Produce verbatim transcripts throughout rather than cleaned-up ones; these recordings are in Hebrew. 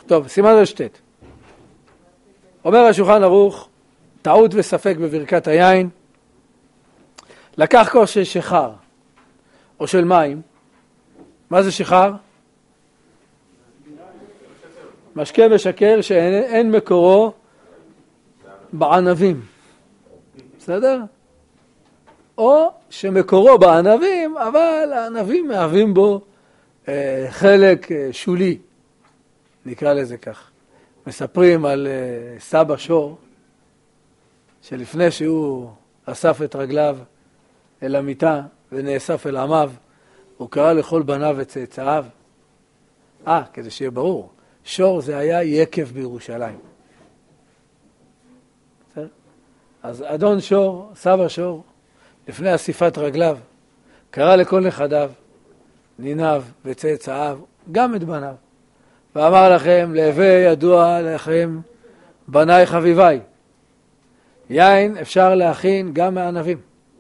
טוב, סימן רשתת. אומר השולחן ערוך, טעות וספק בברכת היין, לקח כוס של שחר או של מים. מה זה שחר? משקה משקר שאין מקורו בענבים. בסדר? או שמקורו בענבים, אבל הענבים מהווים בו אה, חלק אה, שולי, נקרא לזה כך. מספרים על אה, סבא שור, שלפני שהוא אסף את רגליו אל המיטה ונאסף אל עמיו, הוא קרא לכל בניו וצאצאיו. אה, כדי שיהיה ברור, שור זה היה יקב בירושלים. בסדר? אז אדון שור, סבא שור, לפני אסיפת רגליו, קרא לכל נכדיו, ניניו וצאצאיו, גם את בניו, ואמר לכם, להווה ידוע לכם, בניי חביביי, יין אפשר להכין גם מענבים.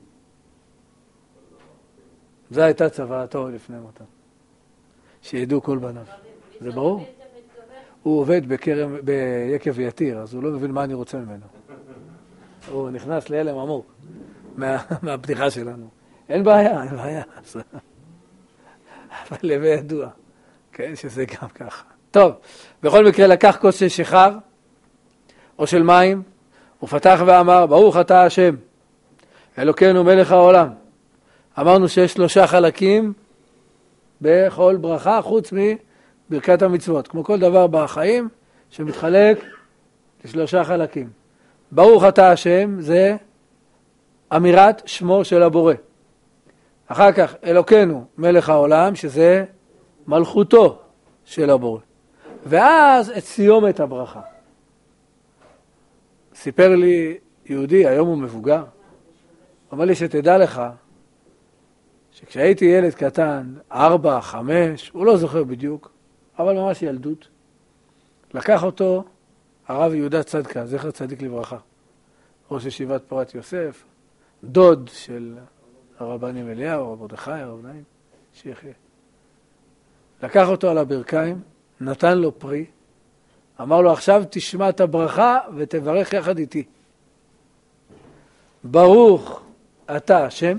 זו הייתה צוואתו לפני מותם, שידעו כל בניו. זה ברור? הוא עובד בכרם, ביקב יתיר, אז הוא לא מבין מה אני רוצה ממנו. הוא נכנס להלם עמוק מה, מהפתיחה שלנו. אין בעיה, אין בעיה. אבל להווה ידוע, כן, שזה גם ככה. טוב, בכל מקרה לקח כוס של שחר או של מים, ופתח ואמר, ברוך אתה השם, אלוקינו מלך העולם. אמרנו שיש שלושה חלקים בכל ברכה, חוץ מברכת המצוות. כמו כל דבר בחיים שמתחלק לשלושה חלקים. ברוך אתה השם זה אמירת שמו של הבורא. אחר כך אלוקינו מלך העולם, שזה מלכותו של הבורא. ואז את סיומת הברכה. סיפר לי יהודי, היום הוא מבוגר, אמר לי שתדע לך, שכשהייתי ילד קטן, ארבע, חמש, הוא לא זוכר בדיוק, אבל ממש ילדות, לקח אותו הרב יהודה צדקה, זכר צדיק לברכה, ראש ישיבת פורת יוסף, דוד של הרבנים אליהו, הרב מרדכי, הרב נעים, שיחיה. לקח אותו על הברכיים, נתן לו פרי, אמר לו, עכשיו תשמע את הברכה ותברך יחד איתי. ברוך אתה השם,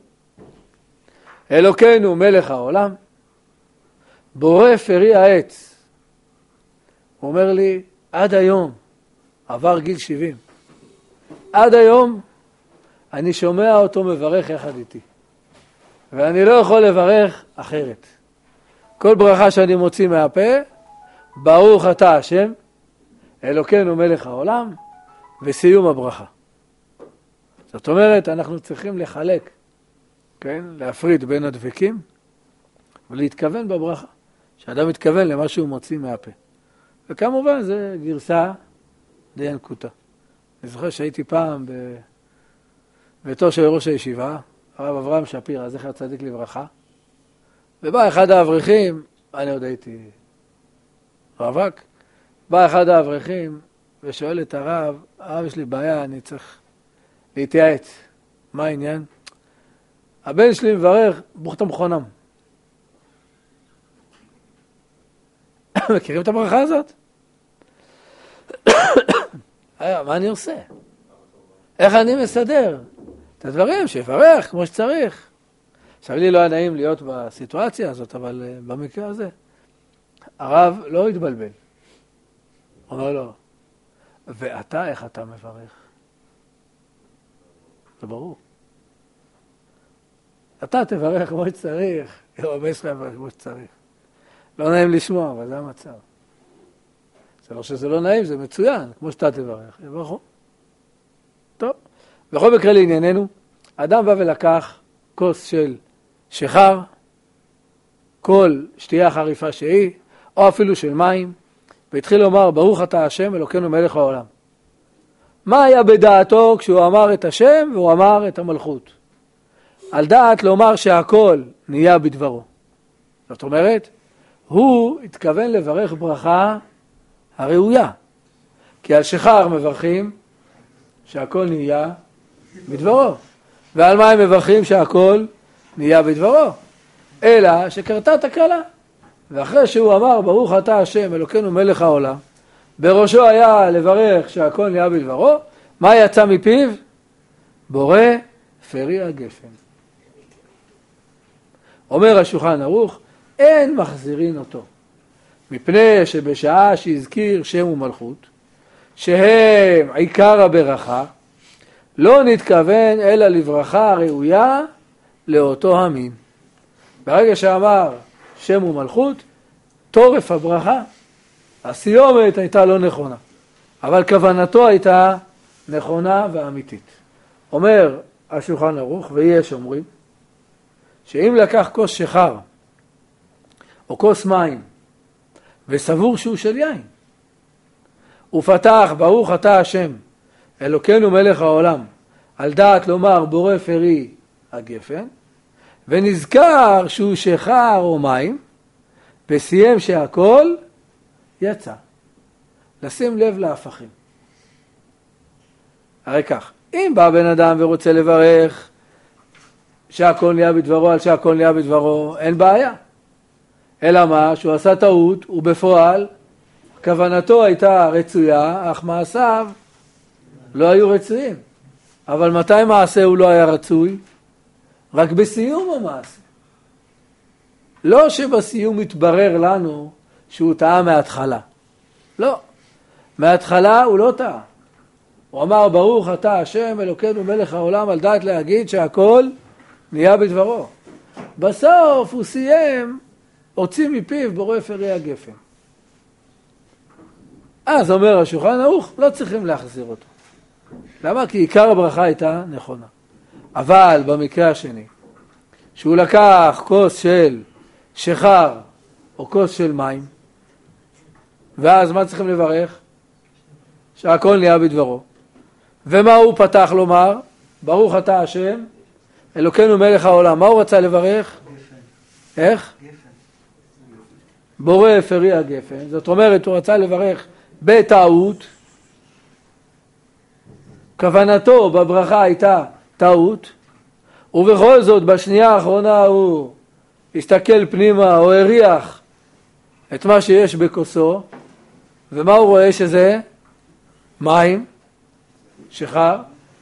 אלוקינו מלך העולם, בורא פרי העץ. הוא אומר לי, עד היום, עבר גיל שבעים, עד היום אני שומע אותו מברך יחד איתי. ואני לא יכול לברך אחרת. כל ברכה שאני מוציא מהפה, ברוך אתה השם, אלוקינו מלך העולם, וסיום הברכה. זאת אומרת, אנחנו צריכים לחלק, כן? להפריד בין הדבקים, ולהתכוון בברכה, שאדם מתכוון למה שהוא מוציא מהפה. וכמובן, זה גרסה די ינקותה. אני זוכר שהייתי פעם בביתו של ראש הישיבה, הרב אברהם שפירא, זכר צדיק לברכה, ובא אחד האברכים, אני עוד הייתי רווק, בא אחד האברכים ושואל את הרב, הרב יש לי בעיה, אני צריך להתייעץ. מה העניין? הבן שלי מברך, ברוך אתה מכונם. מכירים את הברכה הזאת? מה אני עושה? איך אני מסדר? את הדברים שיברך כמו שצריך. עכשיו לי לא היה נעים להיות בסיטואציה הזאת, אבל uh, במקרה הזה, הרב לא התבלבל. אומר לו, ואתה איך אתה מברך? זה ברור. אתה תברך כמו שצריך, הבן שלך יברך כמו שצריך. לא נעים לשמוע, אבל זה המצב. זה לא שזה לא נעים, זה מצוין, כמו שאתה תברך. יברכו. טוב. בכל מקרה לענייננו, אדם בא ולקח כוס של שחר, כל שתייה חריפה שהיא, או אפילו של מים, והתחיל לומר, ברוך אתה השם, אלוקינו מלך העולם. מה היה בדעתו כשהוא אמר את השם והוא אמר את המלכות? על דעת לומר שהכל נהיה בדברו. זאת אומרת, הוא התכוון לברך ברכה הראויה. כי על שחר מברכים שהכל נהיה בדברו. ועל מה הם מברכים שהכל נהיה בדברו? אלא שקרתה תקלה. ואחרי שהוא אמר, ברוך אתה השם, אלוקינו מלך העולם, בראשו היה לברך שהכל נהיה בדברו, מה יצא מפיו? בורא פרי הגפן. אומר השולחן ערוך, אין מחזירין אותו, מפני שבשעה שהזכיר שם ומלכות, שהם עיקר הברכה, לא נתכוון אלא לברכה ראויה לאותו המין. ברגע שאמר שם ומלכות, תורף הברכה, הסיומת הייתה לא נכונה, אבל כוונתו הייתה נכונה ואמיתית. אומר השולחן ערוך, ויש אומרים, שאם לקח כוס שחר או כוס מים וסבור שהוא של יין, ופתח ברוך אתה השם אלוקינו מלך העולם על דעת לומר בורא פרי הגפן, ונזכר שהוא שחר או מים, וסיים שהכל יצא. לשים לב להפכים. הרי כך, אם בא בן אדם ורוצה לברך שהכל נהיה בדברו על שהכל נהיה בדברו, אין בעיה. אלא מה? שהוא עשה טעות, ובפועל כוונתו הייתה רצויה, אך מעשיו לא היו רצויים. אבל מתי מעשה הוא לא היה רצוי? רק בסיום המעשה. לא שבסיום מתברר לנו שהוא טעה מההתחלה. לא. מההתחלה הוא לא טעה. הוא אמר ברוך אתה השם אלוקינו מלך העולם, על דעת להגיד שהכל נהיה בדברו. בסוף הוא סיים, הוציא מפיו בורא פרי הגפן. אז אומר השולחן ערוך, לא צריכים להחזיר אותו. למה? כי עיקר הברכה הייתה נכונה. אבל במקרה השני, שהוא לקח כוס של שחר או כוס של מים, ואז מה צריכים לברך? שהכל נהיה בדברו. ומה הוא פתח לומר? ברוך אתה השם אלוקינו מלך העולם. מה הוא רצה לברך? גפן. איך? גפן. בורא פרי הגפן. זאת אומרת, הוא רצה לברך בטעות. כוונתו בברכה הייתה טעות, ובכל זאת בשנייה האחרונה הוא הסתכל פנימה או הריח את מה שיש בכוסו, ומה הוא רואה שזה? מים, שחר,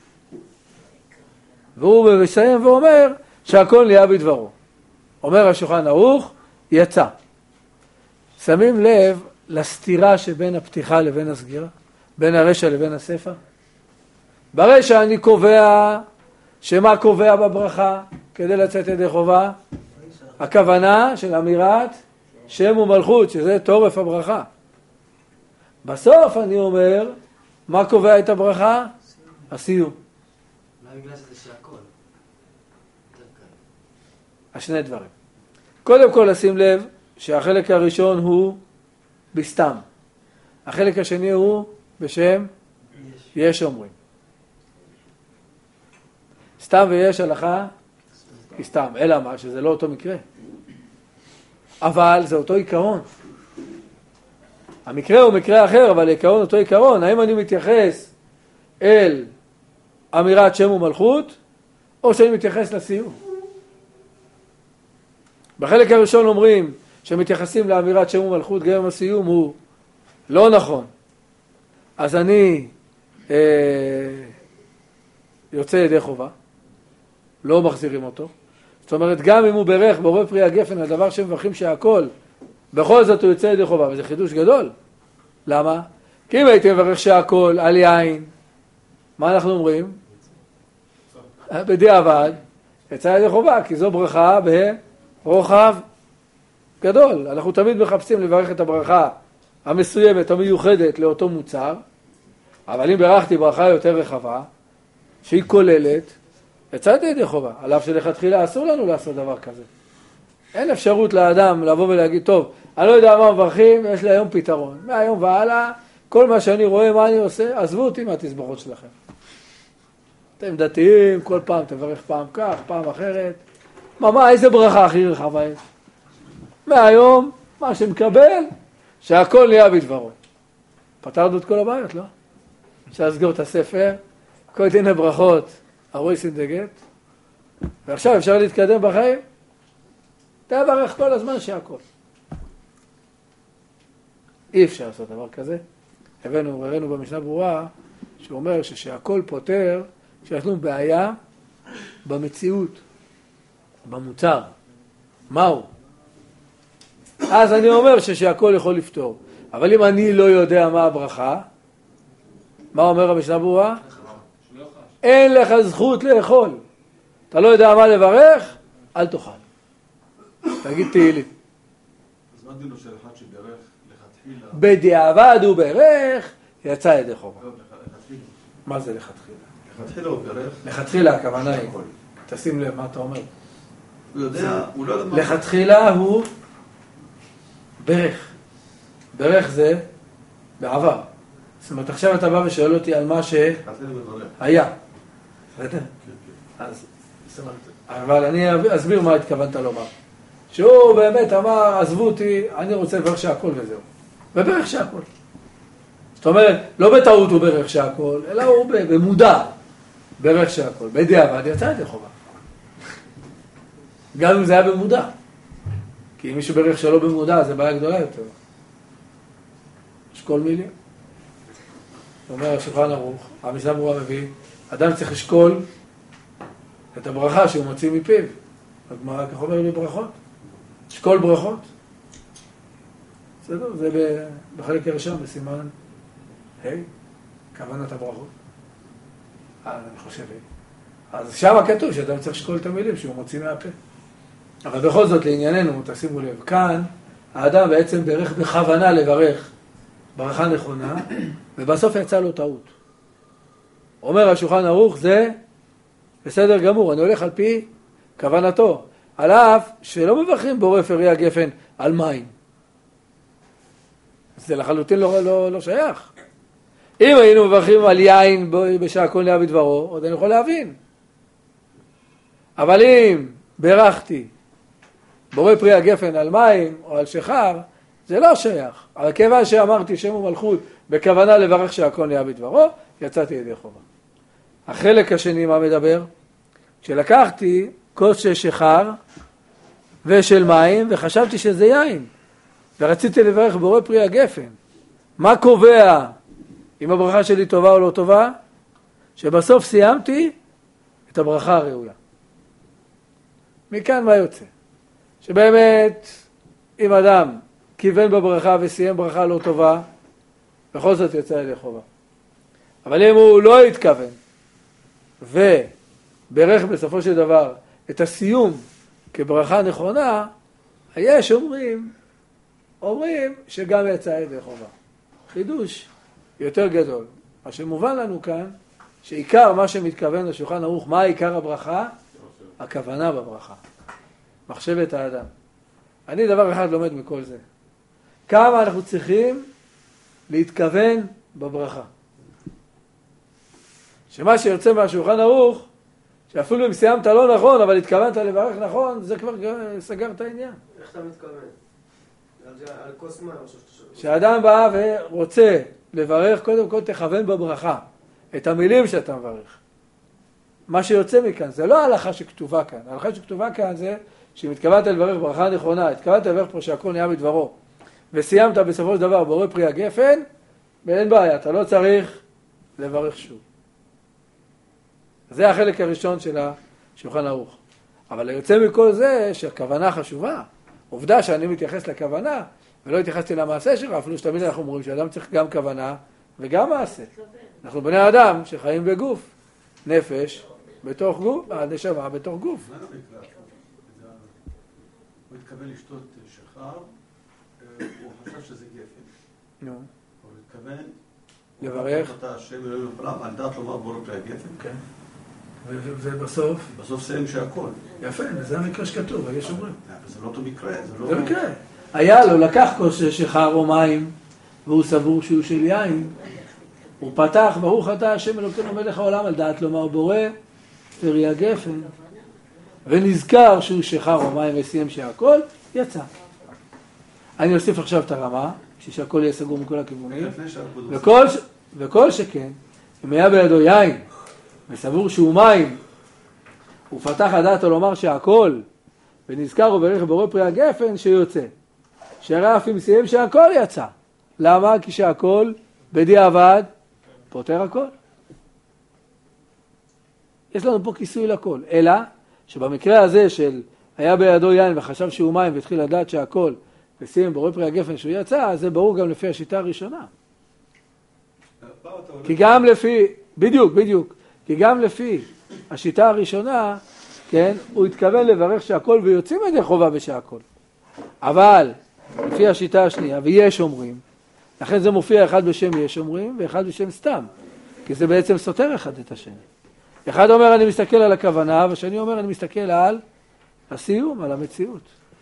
והוא מסיים ואומר שהכל נהיה בדברו. אומר השולחן ערוך, יצא. שמים לב לסתירה שבין הפתיחה לבין הסגירה, בין הרשע לבין הספר. ברשע אני קובע שמה קובע בברכה כדי לצאת ידי חובה? הכוונה של אמירת שם ומלכות, שזה תורף הברכה. בסוף אני אומר, מה קובע את הברכה? הסיום. מה בגלל שזה שהכל? השני דברים. קודם כל לשים לב שהחלק הראשון הוא בסתם. החלק השני הוא בשם יש, יש אומרים. סתם ויש הלכה היא סתם, אלא מה? שזה לא אותו מקרה. אבל זה אותו עיקרון. המקרה הוא מקרה אחר, אבל עיקרון אותו עיקרון. האם אני מתייחס אל אמירת שם ומלכות, או שאני מתייחס לסיום? בחלק הראשון אומרים שמתייחסים לאמירת שם ומלכות, גם הסיום הוא לא נכון. אז אני אה, יוצא ידי חובה, לא מחזירים אותו. זאת אומרת, גם אם הוא ברך בורא פרי הגפן על דבר שמברכים שהכל, בכל זאת הוא יוצא ידי חובה, וזה חידוש גדול. למה? כי אם הייתי מברך שהכל על יין, מה אנחנו אומרים? בדיעבד, יצא ידי חובה, כי זו ברכה ברוחב גדול. אנחנו תמיד מחפשים לברך את הברכה המסוימת, המיוחדת לאותו מוצר, אבל אם ברכתי ברכה יותר רחבה, שהיא כוללת, יצאתי ידי חובה, על אף שלכתחילה אסור לנו לעשות דבר כזה. אין אפשרות לאדם לבוא ולהגיד, טוב, אני לא יודע מה מברכים, יש לי היום פתרון. מהיום והלאה, כל מה שאני רואה, מה אני עושה, עזבו אותי מהתסבוכות שלכם. אתם דתיים, כל פעם תברך פעם כך, פעם אחרת. מה, מה, איזה ברכה הכי רחבה יש? מהיום, מה שמקבל, שהכל נהיה בדברו. פתרנו את כל הבעיות, לא? אפשר לסגור את הספר, כל דיני ברכות, הרוי סינדגט, ועכשיו אפשר להתקדם בחיים. תברך כל הזמן שהכל. אי אפשר לעשות דבר כזה. הבאנו, ראינו במשנה ברורה, שהוא אומר שהכל פותר, שיש לנו בעיה במציאות, במוצר. מהו? אז אני אומר שהכל יכול לפתור. אבל אם אני לא יודע מה הברכה, מה אומר המשנה ברורה? אין לך זכות לאכול. אתה לא יודע מה לברך, אל תאכל. תגיד תהילים. אז מה דינו של אחד שברך לכתחילה? בדיעבד הוא ברך, יצא ידי חובה. מה זה לכתחילה? לכתחילה הוא ברך. לכתחילה הכוונה היא. תשים לב מה אתה אומר. הוא יודע, הוא לא יודע מה... לכתחילה הוא ברך. ברך זה בעבר. זאת אומרת, עכשיו אתה בא ושואל אותי על מה שהיה. בסדר? אז, זאת אומרת, אבל אני אסביר מה התכוונת לומר. שהוא באמת אמר, עזבו אותי, אני רוצה לברך שהכל וזהו. וברך שהכל. זאת אומרת, לא בטעות הוא ברך שהכל, אלא הוא במודע ברך שהכל. בדיעבד יצא ידי חובה. גם אם זה היה במודע. כי אם מישהו ברך שלא במודע, זה בעיה גדולה יותר. יש כל מילים. הוא אומר, השולחן ערוך, המשנה ברורה מביא, אדם צריך לשקול את הברכה שהוא מוציא מפיו. הגמרא כך אומר לי ברכות. שקול ברכות. בסדר? זה בחלק הראשון, בסימן היי, כוונת הברכות. אז אני חושב, אז שם כתוב שאדם צריך לשקול את המילים שהוא מוציא מהפה. אבל בכל זאת, לענייננו, תשימו לב, כאן האדם בעצם ברך בכוונה לברך ברכה נכונה, ובסוף יצא לו טעות. אומר השולחן ערוך, זה בסדר גמור, אני הולך על פי כוונתו, על אף שלא מברכים בורא פרי הגפן על מים. זה לחלוטין לא, לא, לא שייך. אם היינו מברכים על יין בשעה כל נהיה בדברו, עוד אני יכול להבין. אבל אם ברכתי בורא פרי הגפן על מים או על שחר, זה לא שייך. אבל כיוון שאמרתי שם ומלכות בכוונה לברך שהכל נהיה בדברו, יצאתי ידי חובה. החלק השני מה מדבר? כשלקחתי כוס של שחר ושל מים וחשבתי שזה יין, ורציתי לברך בורא פרי הגפן. מה קובע אם הברכה שלי טובה או לא טובה? שבסוף סיימתי את הברכה הראויה. מכאן מה יוצא? שבאמת אם אדם כיוון בברכה וסיים ברכה לא טובה, בכל זאת יצא ידי חובה. אבל אם הוא לא התכוון וברך בסופו של דבר את הסיום כברכה נכונה, יש אומרים, אומרים שגם יצא ידי חובה. חידוש יותר גדול. מה שמובן לנו כאן, שעיקר מה שמתכוון לשולחן ערוך, מה עיקר הברכה? הכוונה בברכה. מחשבת האדם. אני דבר אחד לומד מכל זה. כמה אנחנו צריכים להתכוון בברכה. שמה שיוצא מהשולחן ערוך, שאפילו אם סיימת לא נכון, אבל התכוונת לברך נכון, זה כבר סגר את העניין. איך אתה מתכוון? על כוס מים או שאתה... שאדם בא ורוצה לברך, קודם כל תכוון בברכה. את המילים שאתה מברך. מה שיוצא מכאן, זה לא ההלכה שכתובה כאן. ההלכה שכתובה כאן זה שמתכוונת לברך ברכה נכונה, התכוונת לברך פה שהכל נהיה בדברו, וסיימת בסופו של דבר בורא פרי הגפן, ואין בעיה, אתה לא צריך לברך שוב. זה החלק הראשון של השולחן ערוך. אבל יוצא מכל זה שהכוונה חשובה. עובדה שאני מתייחס לכוונה, ולא התייחסתי למעשה שלך, אפילו שתמיד אנחנו אומרים שאדם צריך גם כוונה וגם מעשה. אנחנו בני אדם שחיים בגוף, נפש בתוך גוף, נשמה בתוך גוף. הוא התכוון לשתות שחר, הוא חשב שזה גפן. נו. הוא התכוון... לברך. אתה השם אלוהים ופעם, על דעת לומר בורא פרי הגפן. כן. ובסוף? בסוף סיים שהכל. יפה, זה המקרה שכתוב, יש אומרים. זה לא אותו מקרה, זה לא... זה מקרה. היה לו, לקח כוס של שחר או מים, והוא סבור שהוא של יין, הוא פתח, ברוך אתה השם אלוקינו מלך העולם, על דעת לומר בורא פרי הגפן, ונזכר שהוא שחר או מים וסיים שהכל, יצא. אני אוסיף עכשיו את הרמה, שהכל יהיה סגור מכל הכיוונים, וכל, וכל שכן, אם היה בידו יין, וסבור שהוא מים, הוא פתח הדעת או לומר שהכל, ונזכר וברך בורא פרי הגפן שיוצא. שהרי אף אם סיים שהכל יצא. למה? כי שהכל בדיעבד פותר הכל. יש לנו פה כיסוי לכל, אלא שבמקרה הזה של היה בידו יין וחשב שהוא מים והתחיל לדעת שהכל ושים בורא פרי הגפן שהוא יצא, זה ברור גם לפי השיטה הראשונה. כי גם לפי, בדיוק, בדיוק, כי גם לפי השיטה הראשונה, כן, הוא התכוון לברך שהכל ויוצאים ידי חובה בשהכל. אבל לפי השיטה השנייה, ויש אומרים, לכן זה מופיע אחד בשם יש אומרים ואחד בשם סתם, כי זה בעצם סותר אחד את השני. אחד אומר אני מסתכל על הכוונה, והשני אומר אני מסתכל על הסיום, על המציאות.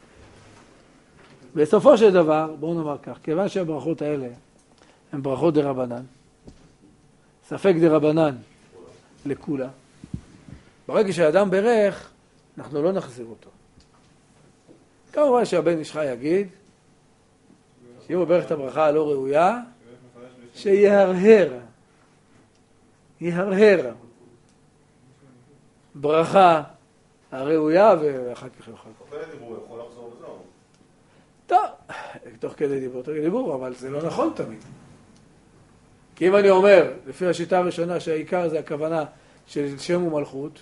בסופו של דבר, בואו נאמר כך, כיוון שהברכות האלה הן ברכות דרבנן, ספק דרבנן לכולה, ברגע שהאדם ברך, אנחנו לא נחזיר אותו. כמובן שהבן איש חי יגיד, שאם הוא ברך את הברכה הלא ראויה, שיהרהר, יהרהר ברכה הראויה ואחר כך יוכל. תוך כדי דיבור, יכול לחזור וזהו. טוב, תוך כדי דיבור, תוך כדי דיבור, אבל זה לא נכון תמיד. כי אם אני אומר, לפי השיטה הראשונה, שהעיקר זה הכוונה של שם ומלכות,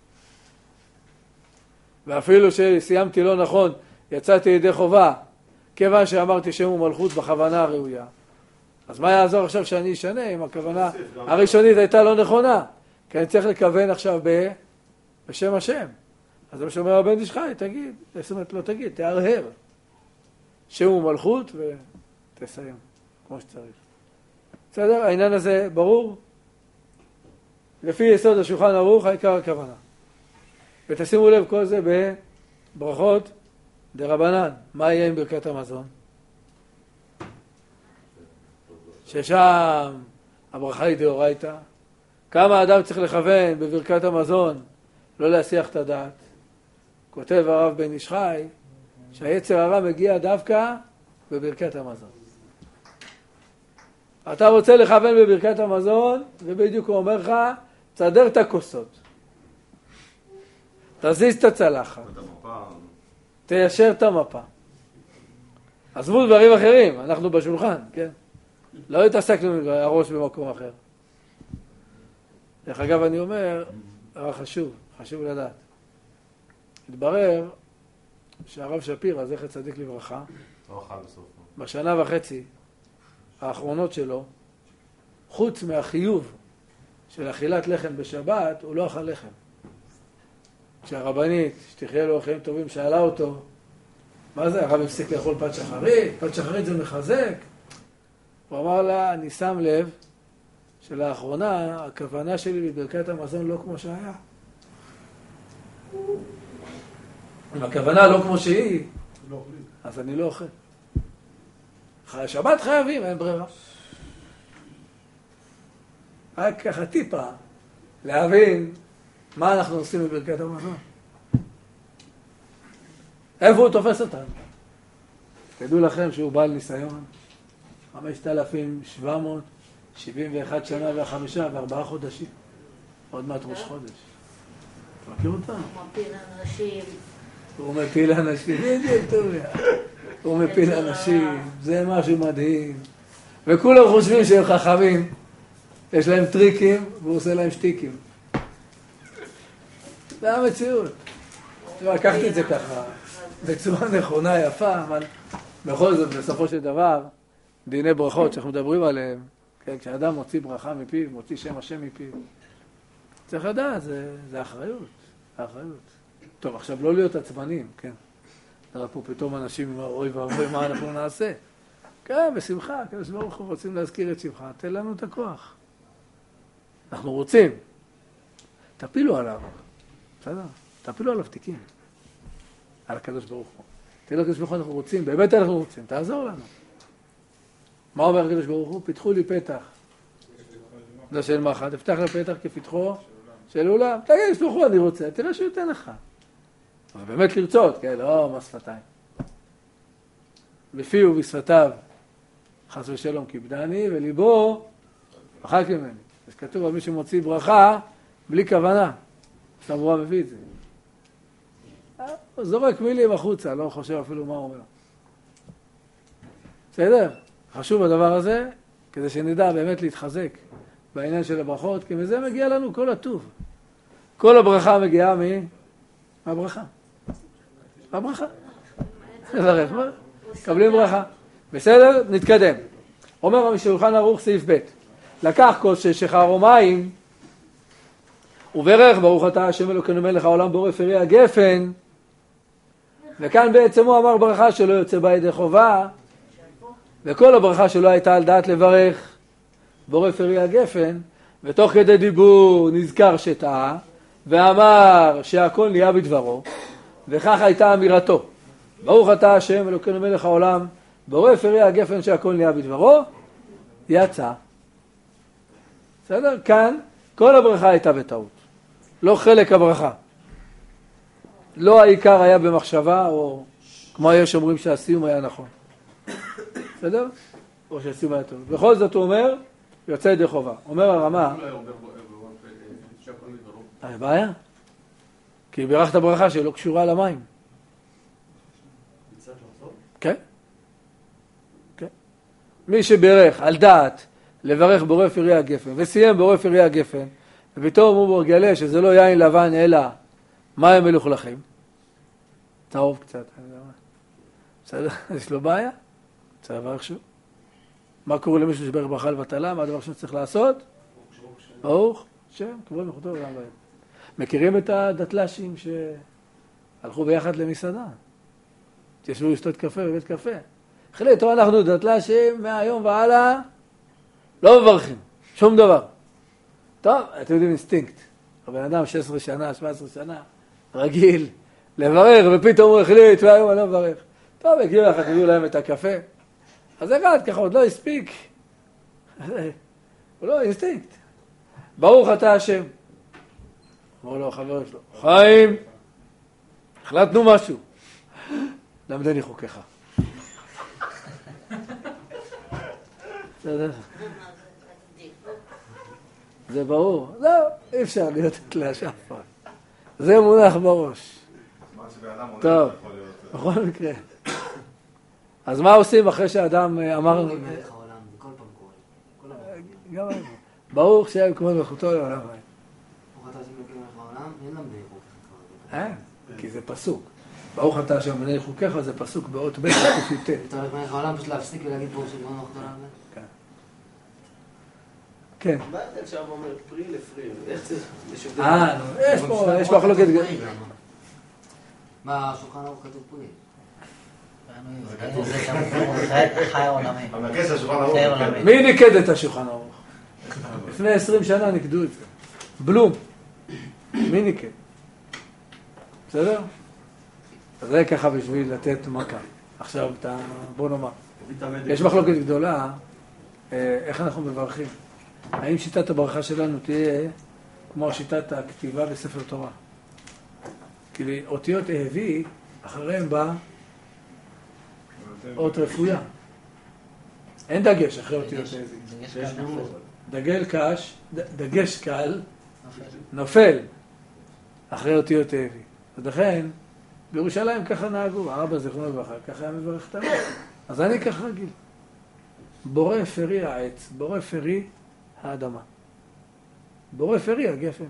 ואפילו שסיימתי לא נכון, יצאתי ידי חובה, כיוון שאמרתי שם ומלכות בכוונה הראויה. אז מה יעזור עכשיו שאני אשנה אם הכוונה הראשונית הייתה לא נכונה? כי אני צריך לכוון עכשיו ב... בשם השם. אז זה מה שאומר הבן איש חי, תגיד, זאת אומרת לא תגיד, תהרהר. שם ומלכות ותסיים, כמו שצריך. בסדר? העניין הזה ברור? לפי יסוד השולחן ערוך, העיקר הכוונה. ותשימו לב כל זה בברכות דרבנן. מה יהיה עם ברכת המזון? ששם הברכה היא דאורייתא. כמה אדם צריך לכוון בברכת המזון לא להסיח את הדעת. כותב הרב בן איש חי שהיצר הרע מגיע דווקא בברכת המזון. אתה רוצה לכוון בברכת המזון, ובדיוק הוא אומר לך, תסדר את הכוסות. תזיז את הצלחת. תיישר את המפה. עזבו דברים אחרים, אנחנו בשולחן, כן? לא התעסקנו עם הראש במקום אחר. דרך אגב, אני אומר, אבל חשוב, חשוב לדעת. התברר שהרב שפירא, זכר צדיק לברכה, בשנה וחצי האחרונות שלו, חוץ מהחיוב של אכילת לחם בשבת, הוא לא אכל לחם. כשהרבנית, שתחיה לו חיים טובים, שאלה אותו, מה זה? הרב הפסיק לאכול פת שחרית? פת שחרית זה מחזק. הוא אמר לה, אני שם לב שלאחרונה הכוונה שלי בברכת המזון לא כמו שהיה. אם הכוונה לא כמו שהיא, אז אני לא אוכל. שבת חייבים, אין ברירה. רק ככה טיפה להבין מה אנחנו עושים בברכת המזון. איפה הוא תופס אותנו? תדעו לכם שהוא בעל ניסיון, חמשת אלפים שבע מאות שבעים ואחת שנה וחמישה וארבעה חודשים. עוד מעט ראש חודש. מכיר אותנו? הוא מפיל אנשים. הוא מפיל אנשים. הוא מפיל אנשים. זה משהו מדהים. וכולם חושבים שהם חכמים. יש להם טריקים והוא עושה להם שטיקים. זה המציאות. לקחתי את זה ככה בצורה נכונה, יפה, אבל בכל זאת, בסופו של דבר, דיני ברכות שאנחנו מדברים עליהם, כן, כשאדם מוציא ברכה מפיו, מוציא שם השם מפיו, צריך לדעת, זה, זה אחריות, האחריות. טוב, עכשיו לא להיות עצבנים, כן. נראה פה פתאום אנשים עם אוי ואבוי, מה אנחנו נעשה? כן, בשמחה, כן, ברוך הוא רוצים להזכיר את שמחה, תן לנו את הכוח. אנחנו רוצים. תפילו עליו. בסדר? תפילו עליו תיקים. על הקדוש ברוך הוא. תן לו הקדוש ברוך הוא, אנחנו רוצים, באמת אנחנו רוצים, תעזור לנו. מה אומר הקדוש ברוך הוא? פיתחו לי פתח. זה של מחד, תפתח לי פתח כפתחו של אולם. תגיד, הקדוש ברוך הוא, אני רוצה, תראה שהוא ייתן לך. אבל באמת לרצות, כן, לא מה שפתיים. בפי ובשפתיו חס ושלום כיבדני, וליבו רחק ממני. אז כתוב על מי שמוציא ברכה בלי כוונה. סבורה מביא את זה. זורק מילים החוצה, לא חושב אפילו מה הוא אומר. בסדר? חשוב הדבר הזה, כדי שנדע באמת להתחזק בעניין של הברכות, כי מזה מגיע לנו כל הטוב. כל הברכה מגיעה מ... מהברכה. מהברכה. לברך, קבלים ברכה. בסדר? נתקדם. אומר משולחן ערוך סעיף ב' לקח כוס של שחר ומים, וברך ברוך אתה השם אלוקינו מלך העולם בורא פרי הגפן, וכאן בעצם הוא אמר ברכה שלא יוצא בה ידי חובה, וכל הברכה שלו הייתה על דעת לברך בורא פרי הגפן, ותוך כדי דיבור נזכר שטעה, ואמר שהכל נהיה בדברו, וכך הייתה אמירתו. ברוך אתה השם אלוקינו מלך העולם, בורא פרי הגפן שהכל נהיה בדברו, יצא. בסדר? כאן כל הברכה הייתה בטעות. לא חלק הברכה. לא העיקר היה במחשבה, או כמו יש אומרים שהסיום היה נכון. בסדר? או שהסיום היה טוב. בכל זאת הוא אומר, יוצא ידי חובה. אומר הרמה, אין בעיה. כי בירכת ברכה שלא קשורה למים. כן? כן. מי שברך על דעת לברך בורא פרי הגפן, וסיים בורא פרי הגפן, ופתאום הוא מגלה שזה לא יין לבן אלא מים מלוכלכים. צהוב קצת, אני יודע מה. בסדר? יש לו בעיה? צריך לברך שוב. מה קורה למישהו שברך ברכה לבטלה? מה הדבר שצריך לעשות? ברוך שם, כבוד מלכותו לעולם ועד. מכירים את הדתל"שים שהלכו ביחד למסעדה? תשבו לשתות קפה בבית קפה. החליטו, אנחנו דתל"שים מהיום והלאה לא מברכים, שום דבר. טוב, אתם יודעים אינסטינקט. הבן אדם שש עשרה שנה, שבע עשרה שנה, רגיל לברך, ופתאום הוא החליט, והיום אני לא מברך. טוב, הגיעו לך, הגיעו להם את הקפה. אז אחד ככה עוד לא הספיק. הוא לא, אינסטינקט. ברוך אתה השם. אמרו לו, חבר שלו, חיים, החלטנו משהו. למדני חוקך. בסדר? זה ברור. לא, אי אפשר להיות תלש אף פעם. זה מונח בראש. טוב, בכל מקרה. אז מה עושים אחרי שהאדם אמר... ברוך שם כבוד מלכותו לעולם. אה? כי זה פסוק. ברוך אתה השם מלך חוקיך, זה פסוק באות ב' ק"ט. אתה הולך מלך העולם פשוט להפסיק ולהגיד ברוך שם כבוד מלכותו לעולם? כן. כן. מה אתה עכשיו אומר פרי לפרי? איך זה משודד? אה, יש פה מחלוקת... מה, השולחן ערוך כתוב פרי? מי ניקד את השולחן ערוך? לפני עשרים שנה ניקדו את זה. בלום. מי ניקד? בסדר? זה ככה בשביל לתת מכה. עכשיו, בוא נאמר. יש מחלוקת גדולה, איך אנחנו מברכים. האם שיטת הברכה שלנו תהיה כמו שיטת הכתיבה בספר תורה? כי אותיות אהבי, אחריהם בא אות רפויה. אין דגש אחרי אותיות אהבי. דגל קש, דגש קל, נופל אחרי אותיות אהבי. ולכן, בירושלים ככה נהגו, הרב זיכרונו לברכה, ככה היה מברך תמיד. אז אני ככה רגיל. בורא פרי העץ, בורא פרי האדמה. בורא פרי הגפן.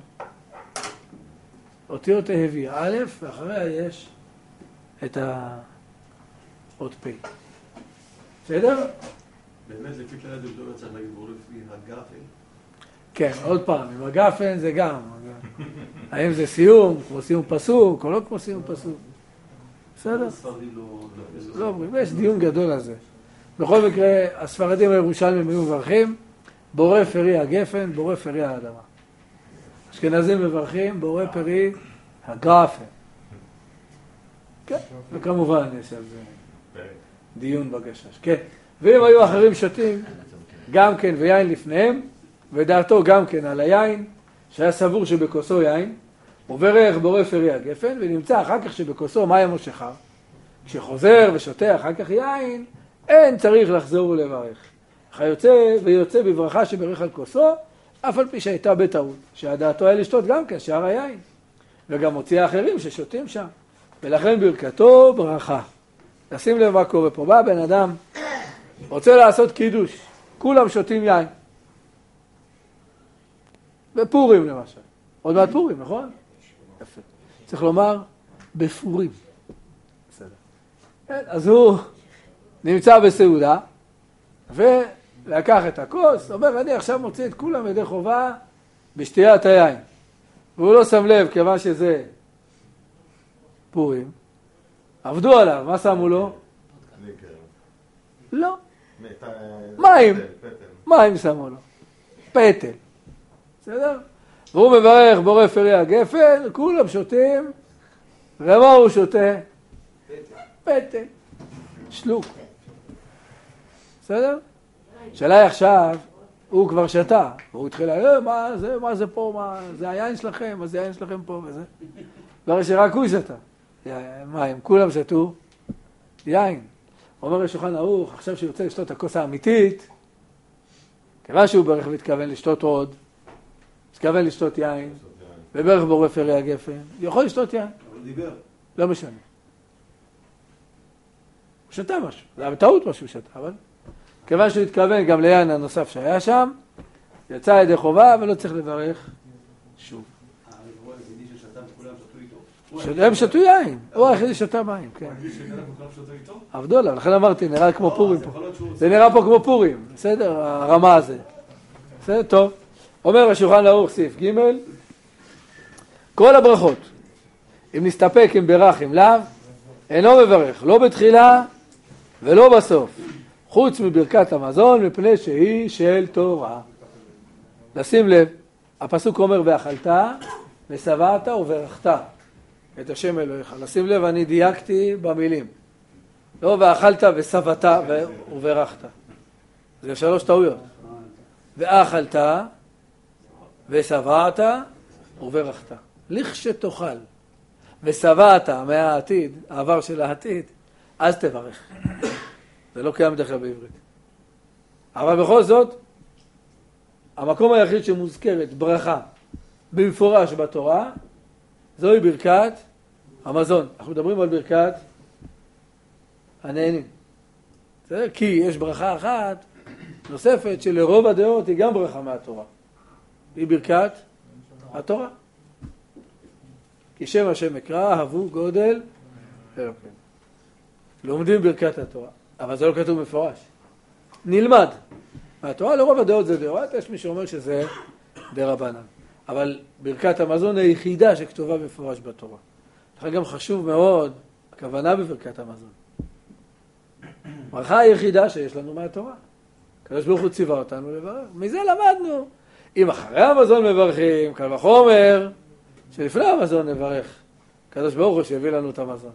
אותיות אהבי, א', ואחריה יש את האות פ'. בסדר? באמת, לפי כלל הדוקטוריה צריך להגיד בורא פרי הגפן. כן, עוד פעם, עם הגפן זה גם. האם זה סיום, כמו סיום פסוק, או לא כמו סיום פסוק? בסדר? לא אומרים, יש דיון גדול על זה. בכל מקרה, הספרדים הירושלמים היו מברכים, בורא פרי הגפן, בורא פרי האדמה. אשכנזים מברכים, בורא פרי הגפן. כן, וכמובן יש על זה דיון בגשש. כן, ואם היו אחרים שותים, גם כן ויין לפניהם, ודעתו גם כן על היין, שהיה סבור שבכוסו יין, וברך בורא פרי הגפן, ונמצא אחר כך שבכוסו מים או שחר. כשחוזר ושותה אחר כך יין, אין צריך לחזור ולברך. אך יוצא ויוצא בברכה שברך על כוסו, אף על פי שהייתה בטעות, שהדעתו היה לשתות גם כן שער היין, וגם הוציא האחרים ששותים שם. ולכן ברכתו ברכה. נשים לב מה קורה פה. בא בן אדם רוצה לעשות קידוש, כולם שותים יין. בפורים למשל. עוד מעט פורים, נכון? יפה. צריך לומר, בפורים. בסדר. כן, אז הוא נמצא בסעודה, ולקח את הכוס, אומר, אני עכשיו מוציא את כולם ידי חובה בשתיית היין. והוא לא שם לב, כיוון שזה פורים. עבדו עליו, מה שמו לו? לא. מים. מים שמו לו. פטל. בסדר? והוא מברך בורא פרי הגפן, כולם שותים, ומה הוא שותה? פטל. שלוק. בסדר? שאלה היא עכשיו, הוא כבר שתה, והוא התחיל, אה, מה זה, מה זה פה, מה, זה היין שלכם, מה זה היין שלכם פה וזה. לא שרק הוא שתה. מים, כולם שתו יין. אומר השולחן ערוך, עכשיו שהוא יוצא לשתות את הכוס האמיתית, כיוון שהוא ברך מתכוון לשתות עוד, מתכוון לשתות יין, וברך בורא פרי הגפן, יכול לשתות יין. אבל דיבר. לא משנה. הוא שתה משהו, זה היה בטעות משהו שתה, אבל כיוון שהוא התכוון גם ליין הנוסף שהיה שם, יצא ידי חובה ולא צריך לברך שוב. הוא היחידי ששתה וכולם שתו איתו? הם שתו יין, הוא היחידי שתה מים, כן. הוא היחידי שכולם שתו איתו? עבדו עליו, לכן אמרתי, נראה כמו פורים פה. זה נראה פה כמו פורים, בסדר? הרמה הזה. בסדר? טוב. אומר השולחן ערוך סעיף ג' כל הברכות, אם נסתפק אם ברך אם לאו, אינו מברך, לא בתחילה ולא בסוף, חוץ מברכת המזון, מפני שהיא של תורה. לשים לב, הפסוק אומר ואכלת, ושבעת וברכת את השם אלוהיך. לשים לב, אני דייקתי במילים. לא ואכלת ושבעת וברכת. זה שלוש טעויות. ואכלת ושבעת וברכת. לכשתאכל ושבעת מהעתיד, העבר של העתיד, אז תברך. זה לא קיים בדרך כלל בעברית. אבל בכל זאת, המקום היחיד שמוזכרת ברכה במפורש בתורה, זוהי ברכת המזון. אנחנו מדברים על ברכת הנהנים. זה כי יש ברכה אחת נוספת שלרוב הדעות היא גם ברכה מהתורה. היא ברכת התורה. כי שם השם מקרא, אהבו גודל אלוקים. לומדים ברכת התורה, אבל זה לא כתוב מפורש. נלמד. מהתורה לרוב הדעות זה דאורייתא, יש מי שאומר שזה דרבנן. אבל ברכת המזון היחידה שכתובה מפורש בתורה. לכן גם חשוב מאוד הכוונה בברכת המזון. ברכה היחידה שיש לנו מהתורה. הקדוש ברוך הוא ציווה אותנו לברך. מזה למדנו. אם אחרי המזון מברכים, קל וחומר, שלפני המזון נברך. הקדוש ברוך הוא שהביא לנו את המזון.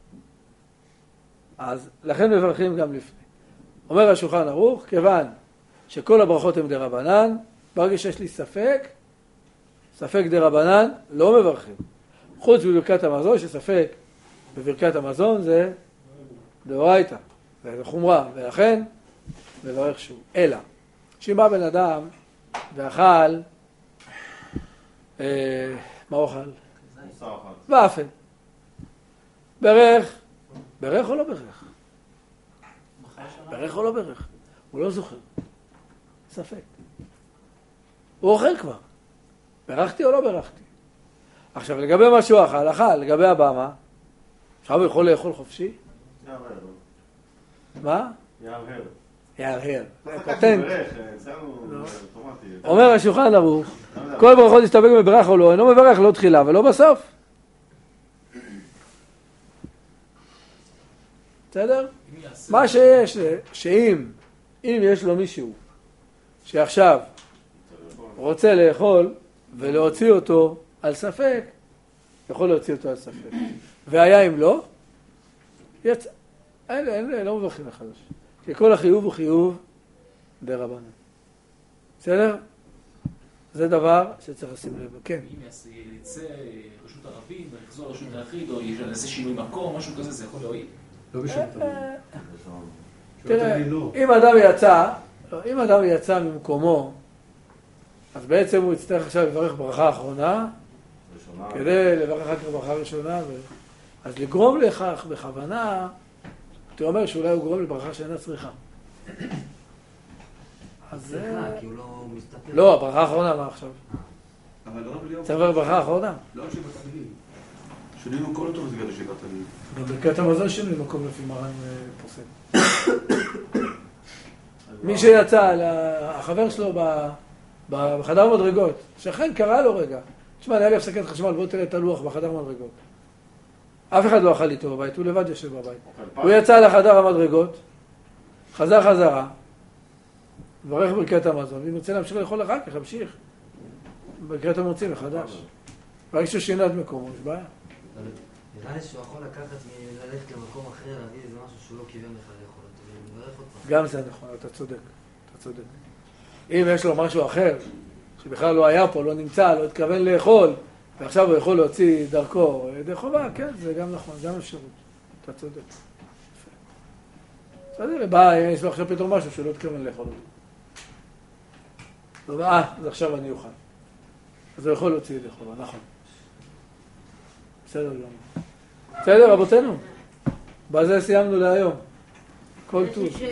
אז לכן מברכים גם לפני. אומר השולחן ערוך, כיוון שכל הברכות הן דרבנן, ברגע שיש לי ספק, ספק דרבנן, לא מברכים. חוץ בברכת המזון, שספק בברכת המזון זה דאורייתא, זה חומרה, ולכן מברך שוב. אלא, שאם בא בן אדם ואכל, אה, מה הוא אכל? ואפל. ברך, ברך או לא ברך? ברך או לא ברך? הוא לא זוכר. ספק. הוא אוכל כבר. ברכתי או לא ברכתי? עכשיו, לגבי מה שהוא אכל, אכל, לגבי הבמה, עכשיו הוא יכול לאכול חופשי? יערהר. מה? יערהר. יערהר. פטנט. אומר השולחן ערוך, כל ברכות יסתפק מברך או לא, אינו מברך לא תחילה ולא בסוף. בסדר? מה שיש, שאם, אם יש לו מישהו שעכשיו רוצה לאכול ולהוציא אותו על ספק, יכול להוציא אותו על ספק. והיה אם לא, יצא. אין, אין, אין, לא מברכים לחדש. כי כל החיוב הוא חיוב דרבנן. בסדר? זה דבר שצריך לשים לב. כן. אם יצא רשות הרבים, ויחזור רשות היחיד, או יעשה שינוי מקום, משהו כזה, זה יכול להועיל. לא בשם תמיד. תראה, אם אדם יצא, אם אדם יצא ממקומו, אז בעצם הוא יצטרך עכשיו לברך ברכה אחרונה, כדי לברך אחר כך ברכה ראשונה, אז לגרום לכך בכוונה, אתה אומר שאולי הוא גורם לברכה שאינה צריכה. אז... סליחה, כי הוא לא מסתפק. לא, הברכה האחרונה, מה עכשיו? אבל הרב אליהו... צריך לברכה ברכה האחרונה. לא שבעת המילים. שינינו כל אותו מסגרת שבעת המילים. גם ברכת המזון שינינו מקום לפי מרן פוסק. מי שיצא, החבר שלו בחדר מדרגות, שאכן קרא לו רגע. תשמע, היה לי הפסקת חשמל, בוא תראה את הלוח בחדר מדרגות. אף אחד לא אכל איתו בבית, הוא לבד יושב בבית. הוא יצא לחדר המדרגות, חזר חזרה, מברך ברכת המזון, ואם ירצה להמשיך לאכול אחר כך, המשיך. ברכת המוצאים מחדש. רק שהוא שינה את מקומו, יש בעיה. נראה לי שהוא יכול לקחת מללכת למקום אחר, להביא איזה משהו שהוא לא כיוון לך לאכול אותו, ומברך אותך. גם זה נכון, אתה צודק, אתה צודק. אם יש לו משהו אחר, שבכלל לא היה פה, לא נמצא, לא התכוון לאכול, ועכשיו הוא יכול להוציא דרכו ידי חובה, כן, זה גם נכון, גם אפשרות. אתה צודק. בסדר, בא, אם יש לו עכשיו פתאום משהו שלא התכוון לאכול אותו. אה, אז עכשיו אני אוכל. אז הוא יכול להוציא ידי חובה, נכון. בסדר גם. בסדר, רבותינו. בזה סיימנו להיום. כל טוב.